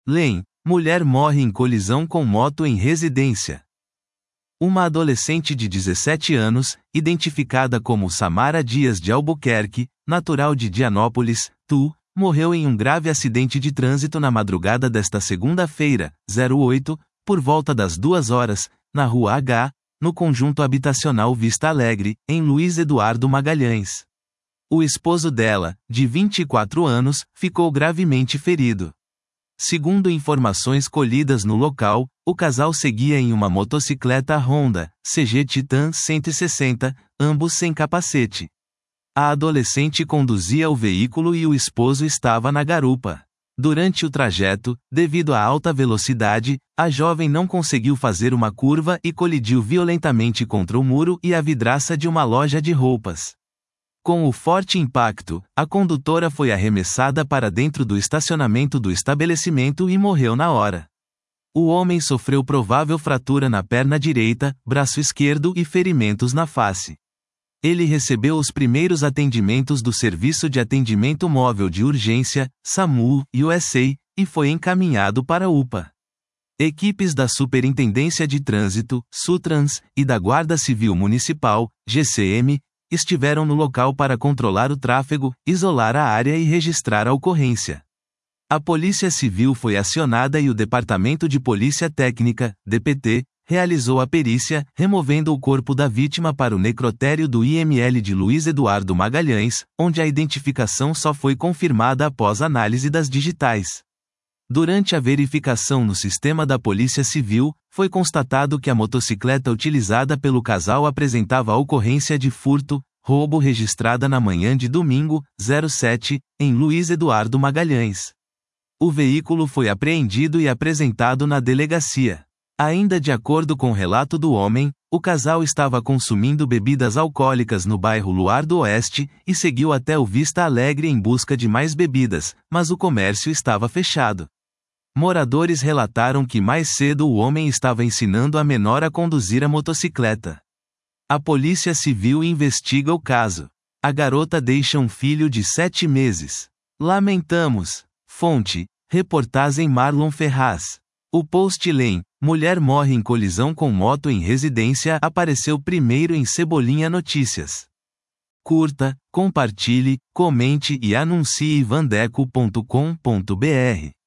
Lem, mulher morre em colisão com moto em residência. Uma adolescente de 17 anos, identificada como Samara Dias de Albuquerque, natural de Dianópolis, morreu em um grave acidente de trânsito na madrugada desta segunda-feira, 08, por volta das 2 horas, na Rua H, no conjunto habitacional Vista Alegre, em Luiz Eduardo Magalhães. O esposo dela, de 24 anos, ficou gravemente ferido. Segundo informações colhidas no local, o casal seguia em uma motocicleta Honda CG Titan 160, ambos sem capacete. A adolescente conduzia o veículo e o esposo estava na garupa. Durante o trajeto, devido à alta velocidade, a jovem não conseguiu fazer uma curva e colidiu violentamente contra o muro e a vidraça de uma loja de roupas. Com o forte impacto, a condutora foi arremessada para dentro do estacionamento do estabelecimento e morreu na hora. O homem sofreu provável fratura na perna direita, braço esquerdo e ferimentos na face. Ele recebeu os primeiros atendimentos do Serviço de Atendimento Móvel de Urgência, SAMU, USA, e foi encaminhado para a UPA. Equipes da Superintendência de Trânsito, SUTRANS, e da Guarda Civil Municipal, GCM, estiveram no local para controlar o tráfego, isolar a área e registrar a ocorrência. A Polícia Civil foi acionada e o Departamento de Polícia Técnica, DPT, realizou a perícia, removendo o corpo da vítima para o necrotério do IML de Luiz Eduardo Magalhães, onde a identificação só foi confirmada após análise das digitais. Durante a verificação no sistema da Polícia Civil, foi constatado que a motocicleta utilizada pelo casal apresentava a ocorrência de furto, roubo registrada na manhã de domingo, 07, em Luiz Eduardo Magalhães. O veículo foi apreendido e apresentado na delegacia. Ainda de acordo com o relato do homem, o casal estava consumindo bebidas alcoólicas no bairro Luar do Oeste e seguiu até o Vista Alegre em busca de mais bebidas, mas o comércio estava fechado. Moradores relataram que mais cedo o homem estava ensinando a menor a conduzir a motocicleta. A Polícia Civil investiga o caso. A garota deixa um filho de 7 meses. Lamentamos. Fonte: reportagem Marlon Ferraz. O post Lem, mulher morre em colisão com moto em residência, apareceu primeiro em Cebolinha Notícias. Curta, compartilhe, comente e anuncie vandeco.com.br.